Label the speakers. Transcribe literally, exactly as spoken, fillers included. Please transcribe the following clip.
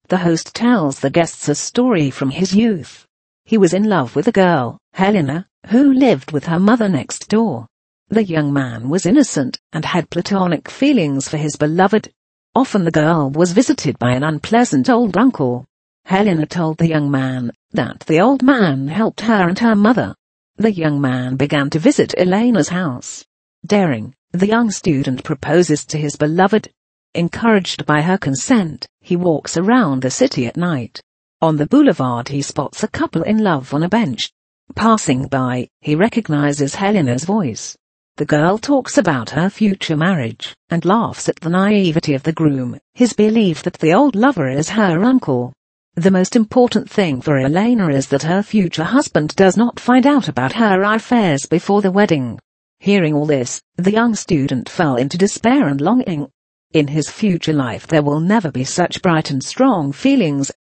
Speaker 1: The host tells the guests a story from his youth. He was in love with a girl, Helena, who lived with her mother next door. The young man was innocent and had platonic feelings for his beloved. Often the girl was visited by an unpleasant old uncle. Helena told the young man that the old man helped her and her mother. The young man began to visit Elena's house. Daring, the young student proposes to his beloved. Encouraged by her consent, he walks around the city at night. On the boulevard he spots a couple in love on a bench. Passing by, he recognizes Helena's voice. The girl talks about her future marriage, and laughs at the naivety of the groom, his belief that the old lover is her uncle. The most important thing for Elena is that her future husband does not find out about her affairs before the wedding. Hearing all this, the young student fell into despair and longing. In his future life there will never be such bright and strong feelings